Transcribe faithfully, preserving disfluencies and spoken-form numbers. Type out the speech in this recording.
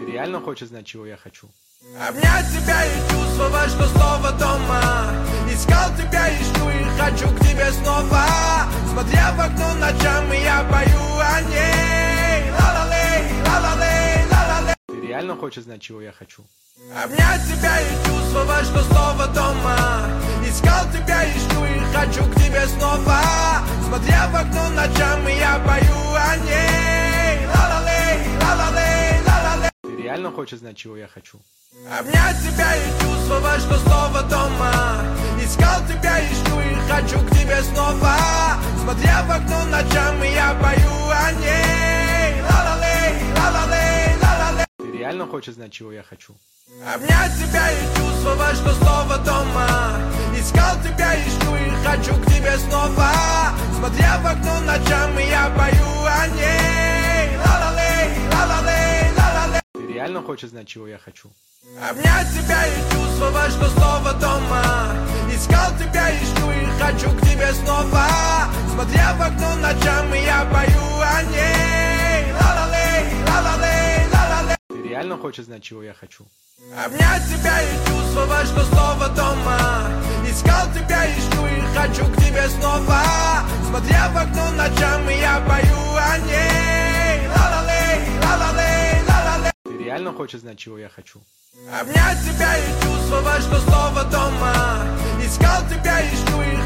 Ты реально хочешь знать, чего я хочу? Обнять тебя и чувствовать, что снова дома. Искал тебя, ищу и хочу к тебе снова. Смотря в окно ночами, я пою о ней. Ла-ла-лей, ла-ла-лей, ла-ла-лей. Ты реально хочешь знать, чего я хочу? Обнять тебя и чувствовать, что снова дома. Искал тебя, ищу и хочу к тебе снова. Смотря в окно ночами, я пою о ней. Ла-ла-лей, ла-ла-лей, ла-ла-лей. Ты реально хочешь знать, чего я хочу? Обнять тебя и чувствовать, что снова дома. Искал тебя, ищу и хочу к тебе снова. Смотря в окно ночами, я пою о ней. Ла-ла-лей, ла-ла-лей, ла-ла-лей. Ты реально хочешь знать, чего я хочу? Обнять тебя и чувствовать, что снова дома. Искал тебя, ищу и хочу к тебе снова. Смотря в окно ночами, я пою о ней. Ла-ла-лей, ла-ла-лей, ла-ла-лей. Ты реально хочешь знать, чего я хочу? Обнять тебя и чувствовать, что снова дома. Искал тебя, ищу и хочу к тебе снова. Смотря в окно ночами, я пою о ней. Ла-ла-лей, ла-ла-лей, ла-ла-лей. Ты реально хочешь знать, чего я хочу? Обнять тебя и чувствовать, что снова дома. Искал тебя, ищу и хочу к тебе снова. Смотря в окно ночами, я пою о ней. Ла-ла-лей, ла-ла-лей, ла-ла-лей. Ты реально хочешь знать, чего я хочу? Обнять тебя и чувствовать, что снова дома. Искал тебя, ищу и